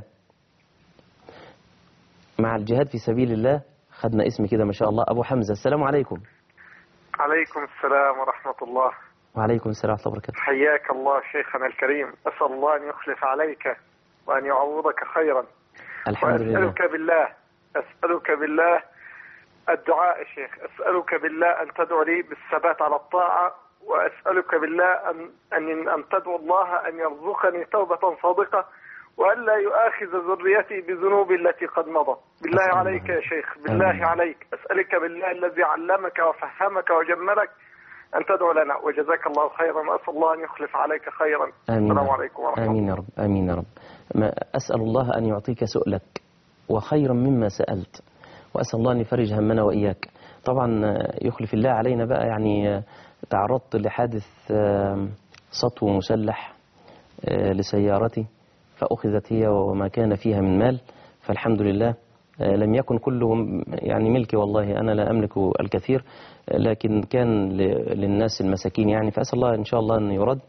مع الجهاد في سبيل الله خدنا اسم كده ما شاء الله، أبو حمزة. السلام عليكم. عليكم السلام ورحمة الله. وعليكم السلام ورحمة الله وبركاته. حياك الله شيخنا الكريم، أسأل الله أن يخلف عليك وأن يعوضك خيرا. الحمد لله. أسألك بالله الدعاء يا شيخ، أسألك بالله أن تدعو لي بالثبات على الطاعة، وأسألك بالله أن تدعو الله أن يرزقني توبة صادقة وألا يؤاخذ ذريتي بذنوبي التي قد مضت. بالله عليك يا شيخ، بالله عليك أسألك بالله الذي علمك وفهمك وجملك أن تدعو لنا، وجزاك الله خيرا، وأسأل الله أن يخلف عليك خيرا. آمين. السلام عليكم ورحمة الله. آمين يا رب، آمين يا رب. أسأل الله أن يعطيك سؤلك وخيرا مما سألت، وأسأل الله أن يفرج همنا وإياك. طبعا يخلف الله علينا بقى، يعني تعرضت لحادث سطو مسلح لسيارتي، فأخذت هي وما كان فيها من مال، فالحمد لله لم يكن كله يعني ملكي، والله أنا لا أملك الكثير، لكن كان للناس المساكين يعني، فأسأل الله إن شاء الله أن يرد،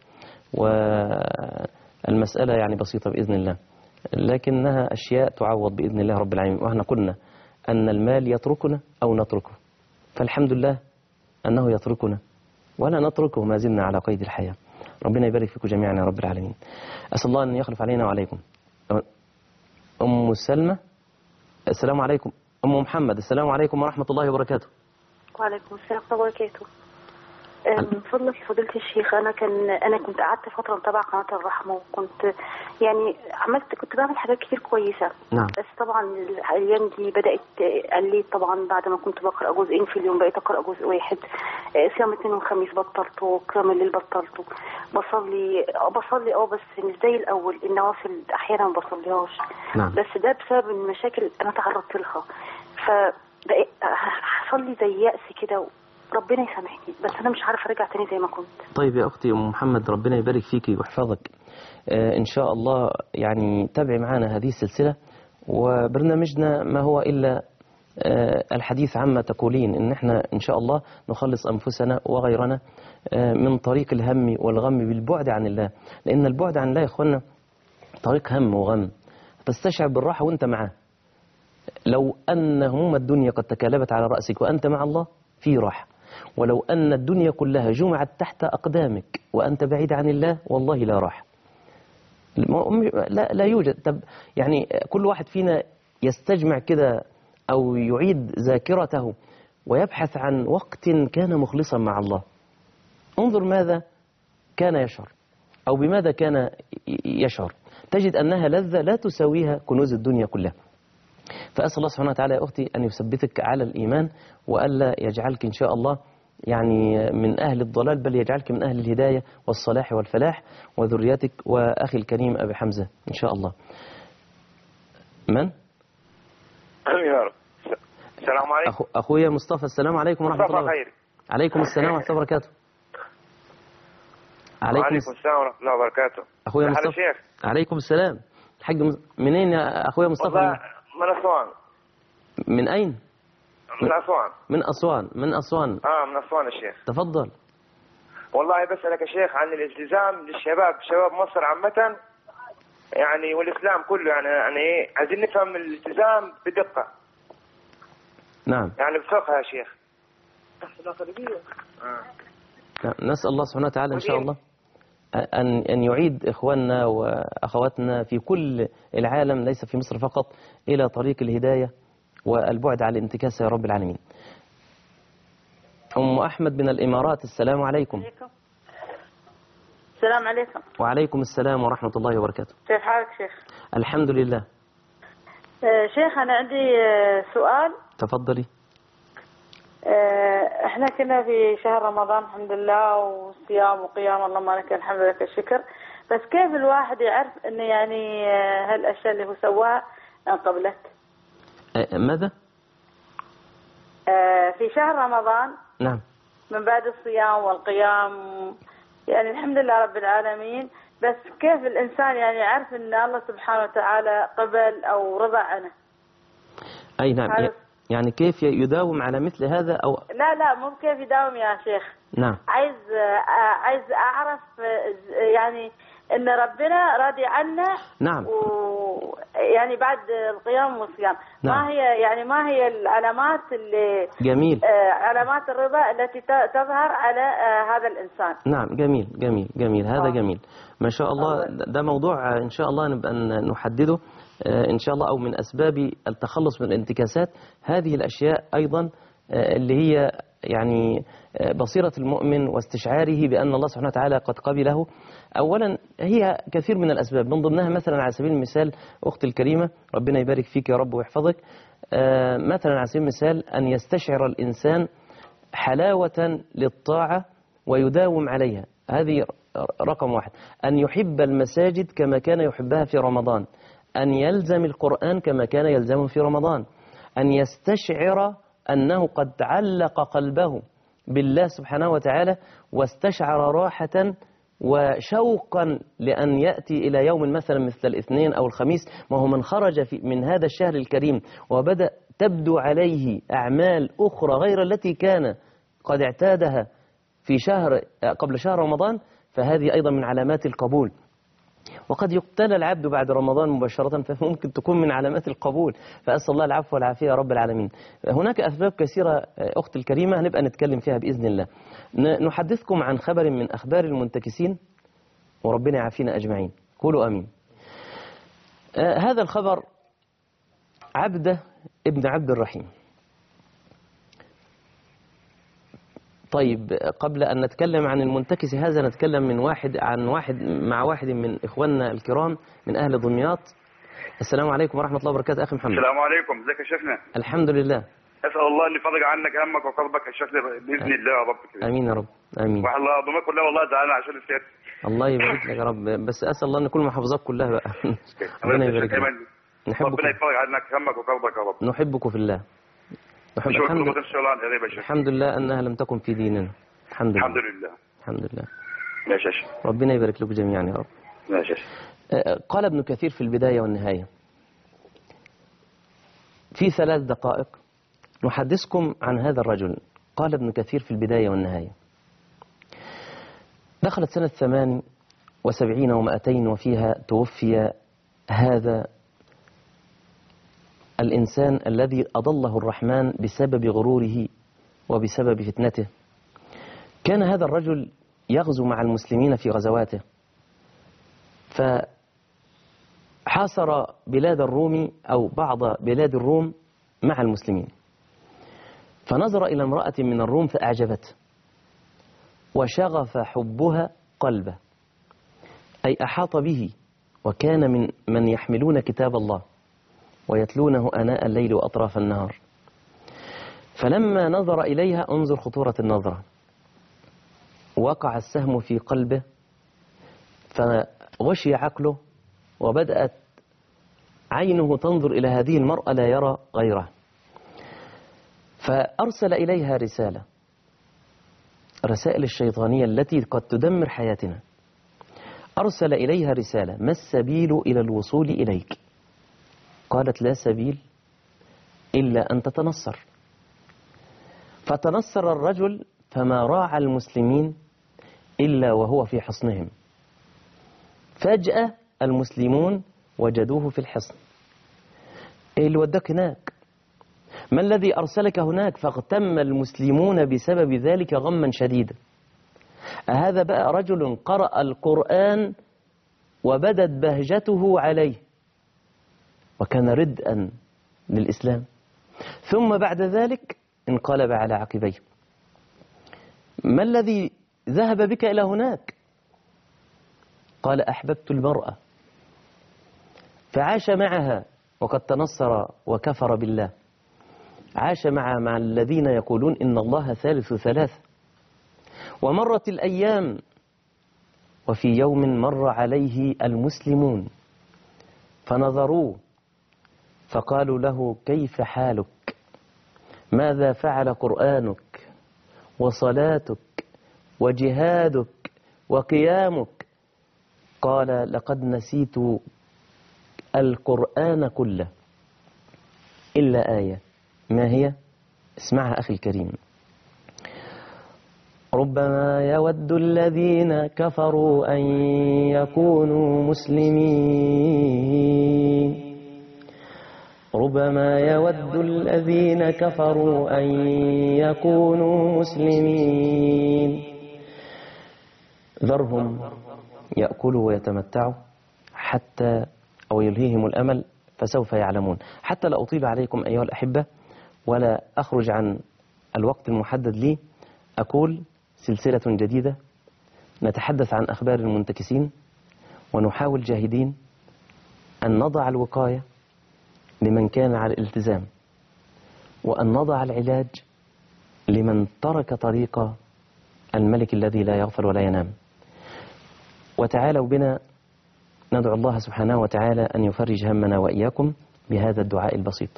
والمسألة يعني بسيطة بإذن الله، لكنها أشياء تعوض بإذن الله رب العالمين. وإحنا قلنا أن المال يتركنا أو نتركه، فالحمد لله أنه يتركنا ولا نتركه، ما زلنا على قيد الحياة. ربنا يبارك فيكم جميعا يا رب العالمين. أسأل الله أن يخلف علينا وعليكم. أم سلمى. السلام عليكم. أم محمد. السلام عليكم ورحمة الله وبركاته. وعليكم السلام ورحمة الله وبركاته. من فضلك فضيلة الشيخ، أنا كنت قعدت فترة متابعة قناة الرحمة، وكنت يعني كنت بعمل حاجات كتير كويسة. نعم. بس طبعا الأيام دي بدأت قليت طبعا، بعد ما كنت بقرأ جزئين في اليوم بقيت أقرأ جزء واحد. صيام الاثنين والخميس بطلته، قيام الليل بطلته، بصلي بس مش زي الأول، النوافل أحيانا ما بصليهاش. نعم. بس ده بسبب المشاكل أنا تعرضت لها، فبقيت حصل لي زي يأس كده، ربنا يسامحني، بس أنا مش عارفة أرجع تاني زي ما كنت. طيب يا أختي أم محمد، ربنا يبارك فيكي ويحفظك. إن شاء الله يعني تابعي معنا هذه السلسلة، وبرنامجنا ما هو إلا الحديث عما تقولين، إن احنا إن شاء الله نخلص أنفسنا وغيرنا من طريق الهم والغم بالبعد عن الله، لأن البعد عن الله يا إخوانا طريق هم وغم، تستشعر بالراحة وأنت معاه. لو أن هموم الدنيا قد تكالبت على رأسك وأنت مع الله في راحة، ولو أن الدنيا كلها جمعت تحت أقدامك وأنت بعيد عن الله والله لا راحة، لا يوجد. طب يعني كل واحد فينا يستجمع كده أو يعيد ذاكرته ويبحث عن وقت كان مخلصا مع الله، انظر ماذا كان يشعر أو بماذا كان يشعر، تجد أنها لذة لا تساويها كنوز الدنيا كلها. فأسأل الله سبحانه وتعالى يا أختي أن يثبتك على الإيمان، وألا يجعلك إن شاء الله يعني من أهل الضلال، بل يجعلك من أهل الهداية والصلاح والفلاح، وذريتك وأخي الكريم أبي حمزة إن شاء الله. من؟ يا رب. السلام عليكم. أخويا مصطفى. السلام عليكم ورحمة الله وبركاته. عليكم السلام ورحمة الله وبركاته. عليكم السلام ورحمة الله وبركاته. أخويا مصطفى. الشيخ. عليكم السلام. الحاج منين يا أخويا مصطفى؟ من أسوان. من أين؟ من أسوان. من أسوان. من أسوان. من أسوان يا شيخ. تفضل. والله بسألك يا شيخ عن الالتزام للشباب، شباب مصر عامة يعني، والإسلام كله يعني إيه، عايزين نفهم الالتزام بدقة. نعم. يعني بفقه يا شيخ. نسأل الله سبحانه وتعالى إن شاء الله أن يعيد إخواننا وأخواتنا في كل العالم ليس في مصر فقط إلى طريق الهداية والبعد عن الانتكاسة يا رب العالمين. أم أحمد من الإمارات، السلام عليكم. السلام عليكم. وعليكم السلام ورحمة الله وبركاته. كيف حالك شيخ؟ الحمد لله. شيخ أنا عندي سؤال. تفضلي. احنا كنا في شهر رمضان الحمد لله وصيام وقيام، اللهم لك الحمد لك الشكر، بس كيف الواحد يعرف انه يعني هالاشياء اللي هو سواها انقبلت؟ ماذا؟ في شهر رمضان نعم من بعد الصيام والقيام يعني الحمد لله رب العالمين، بس كيف الانسان يعني يعرف ان الله سبحانه وتعالى قبل او رضى عنه؟ أي نعم، يعني كيف يداوم على مثل هذا أو لا مو كيف يداوم يا شيخ. نعم. عايز أعرف يعني إن ربنا راضي عنا. نعم. يعني بعد القيام والصيام. نعم. ما هي العلامات اللي جميل. علامات الرضا التي تظهر على هذا الإنسان؟ نعم جميل جميل جميل هذا جميل ما شاء الله. ده موضوع إن شاء الله نبقى نحدده إن شاء الله، أو من أسباب التخلص من الانتكاسات هذه الأشياء أيضا اللي هي يعني بصيرة المؤمن واستشعاره بأن الله سبحانه وتعالى قد قبله. أولا هي كثير من الأسباب، من ضمنها مثلا على سبيل المثال أختي الكريمة ربنا يبارك فيك يا رب ويحفظك، مثلا على سبيل المثال أن يستشعر الإنسان حلاوة للطاعة ويداوم عليها، هذه رقم واحد. أن يحب المساجد كما كان يحبها في رمضان، أن يلزم القرآن كما كان يلزمه في رمضان، أن يستشعر أنه قد علق قلبه بالله سبحانه وتعالى واستشعر راحة وشوقا لأن يأتي إلى يوم مثلا مثل الاثنين أو الخميس، وهو من خرج من هذا الشهر الكريم وبدأ تبدو عليه أعمال أخرى غير التي كان قد اعتادها في قبل شهر رمضان، فهذه أيضا من علامات القبول. وقد يقتل العبد بعد رمضان مباشرة، فممكن تكون من علامات القبول، فأسأل الله العفو والعافية يا رب العالمين. هناك أسباب كثيرة أختي الكريمة هنبقى نتكلم فيها بإذن الله. نحدثكم عن خبر من أخبار المنتكسين وربنا يعافينا أجمعين، قولوا أمين. هذا الخبر عبده ابن عبد الرحيم. طيب قبل أن نتكلم عن المنتكس هذا نتكلم مع واحد من إخواننا الكرام من أهل دمياط. السلام عليكم ورحمة الله وبركاته أخي محمد. السلام عليكم، ازيك يا شيخنا؟ الحمد لله. أسأل الله أن يفرج عنك همك وكربك يا شيخنا بإذن الله يا رب كده. آمين يا رب آمين. والله ضمك كلها والله زعلان عشان السيادة. الله يبارك لك يا رب، بس أسأل الله أن كل محافظات كلها بقى. ربنا يبارك لك. ربنا يفرج عنك همك وكربك يا رب. نحبك في الله. الحمد لله أنها لم تكن في ديننا. الحمد لله. الحمد لله. ماشي. ربنا يبارك لكم جميعا يا رب. ماشي. قال ابن كثير في البداية والنهاية، في 3 دقائق نحدثكم عن هذا الرجل. قال ابن كثير في البداية والنهاية: دخلت سنة 78 و200 وفيها توفي هذا الإنسان الذي أضله الرحمن بسبب غروره وبسبب فتنته. كان هذا الرجل يغزو مع المسلمين في غزواته، فحاصر بلاد الروم أو بعض بلاد الروم مع المسلمين، فنظر إلى امرأة من الروم فأعجبته وشغف حبها قلبه، أي أحاط به، وكان من يحملون كتاب الله ويتلونه آناء الليل وأطراف النهار. فلما نظر إليها، انظر خطورة النظرة، وقع السهم في قلبه فغشي عقله، وبدأت عينه تنظر إلى هذه المرأة لا يرى غيرها، فأرسل إليها رسائل الشيطانية التي قد تدمر حياتنا. أرسل إليها رسالة: ما السبيل إلى الوصول إليك؟ قالت: لا سبيل إلا أن تتنصر. فتنصر الرجل فما راعى المسلمين إلا وهو في حصنهم. فجأة المسلمون وجدوه في الحصن. إيه اللي وداك هناك؟ ما الذي أرسلك هناك؟ فاغتم المسلمون بسبب ذلك غما شديدا. هذا بقى رجل قرأ القرآن وبدت بهجته عليه وكان ردءا للإسلام، ثم بعد ذلك انقلب على عقبيه. ما الذي ذهب بك إلى هناك؟ قال أحببت المرأة، فعاش معها وقد تنصر وكفر بالله، عاش مع الذين يقولون إن الله ثالث ثلاثة. ومرت الأيام، وفي يوم مر عليه المسلمون فنظروه فقالوا له كيف حالك؟ ماذا فعل قرآنك وصلاتك وجهادك وقيامك؟ قال لقد نسيت القرآن كله إلا آية. ما هي؟ اسمعها أخي الكريم. ربما يود الذين كفروا أن يكونوا مسلمين، ربما يود الذين كفروا أن يكونوا مسلمين. ذرهم يأكلوا ويتمتعوا حتى أو يلهيهم الأمل فسوف يعلمون. حتى لا أطيل عليكم أيها الأحبة ولا أخرج عن الوقت المحدد لي، أقول سلسلة جديدة نتحدث عن أخبار المنتكسين، ونحاول جاهدين أن نضع الوقاية لمن كان على الالتزام، وأن نضع العلاج لمن ترك طريق الملك الذي لا يغفل ولا ينام. وتعالوا بنا ندعو الله سبحانه وتعالى أن يفرج همنا وإياكم بهذا الدعاء البسيط.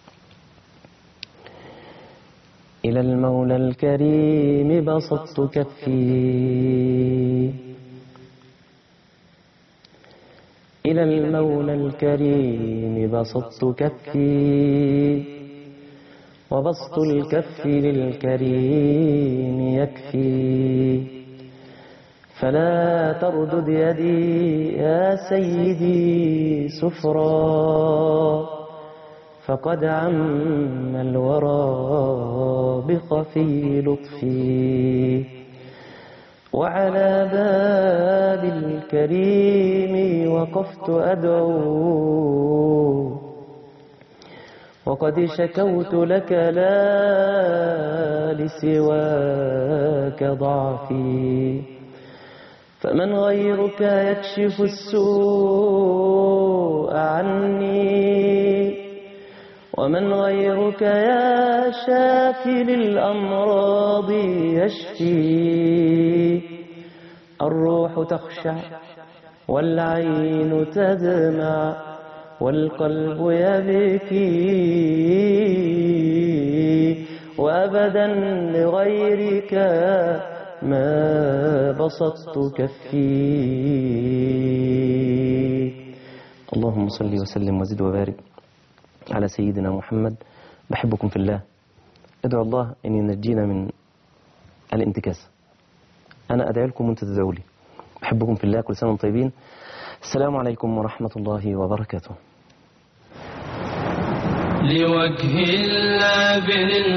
إلى المولى الكريم بسطت كفي، إلى المولى الكريم بسطت كفي، وبسط الكف للكريم يكفي. فلا تردد يدي يا سيدي سفرا، فقد عم الورى بخفي لطفي. وعلى باب الكريم وقفت أدعو، وقد شكوت لك لا لسواك ضعفي. فمن غيرك يكشف السوء عني، ومن غيرك يا شافي للأمراض يشفي. الروح تخشع والعين تدمع والقلب يبكي، وأبدا لغيرك ما بسطت كفي. اللهم صل وسلم وزد وبارك على سيدنا محمد. بحبكم في الله. ادعو الله أن ينجينا من الانتكاس. أنا أدعي لكم وأنتم تدعوا لي. بحبكم في الله. كل سنة وانتم طيبين. السلام عليكم ورحمة الله وبركاته. لوجه الله